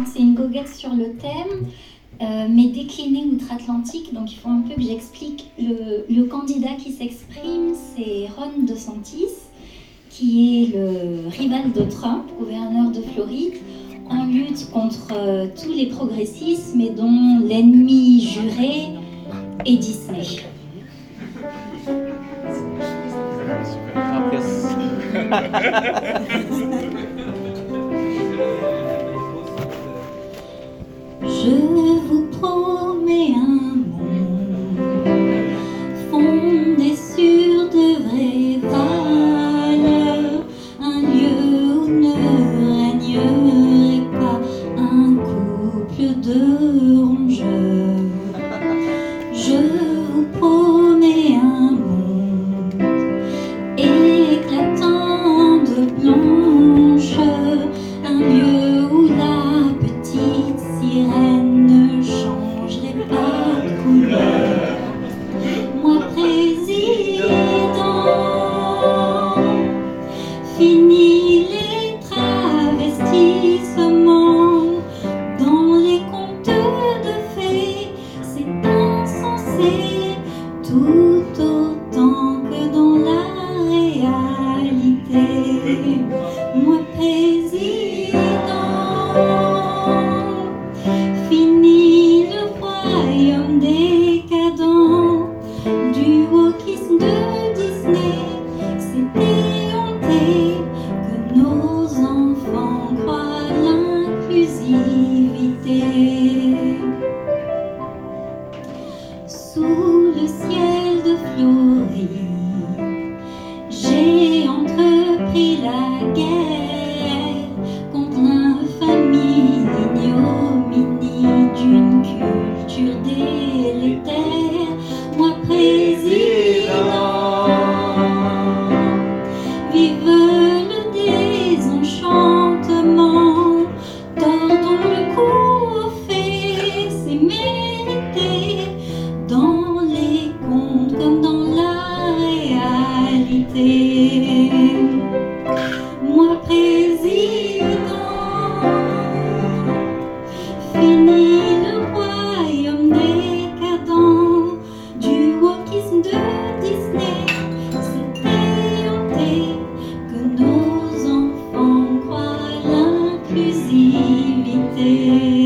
Donc c'est une goguette sur le thème, mais déclinée outre-Atlantique. Donc il faut un peu que j'explique. Le candidat qui s'exprime, c'est Ron DeSantis, qui est le rival de Trump, gouverneur de Floride, en lutte contre tous les progressismes et dont l'ennemi juré est Disney. Je vous promets un monde fondé sur de vraies valeurs, un lieu où ne régnerait pas un couple de rongeurs. Je vous promets un monde éclatant de blanche, un lieu où la petite sirène ne changerait pas de couleur. Moi président, fini les travestissements dans les contes de fées, c'est insensé tout autant que dans la réalité. Moi président, fini le royaume décadent du wokisme de Disney. C'est éhonté que nos enfants croient l'inclusivité. Sous le ciel de Floride, j'ai entrepris la guerre contre l'infamie, l'ignominie d'une culture délétère. Moi président, vive le désenchantement, tordons le cou aux fées, c'est mérité dans les contes comme dans la réalité. Moi président, fini le royaume décadent du wokisme de Disney. C'est éhonté que nos enfants croient l'inclusivité.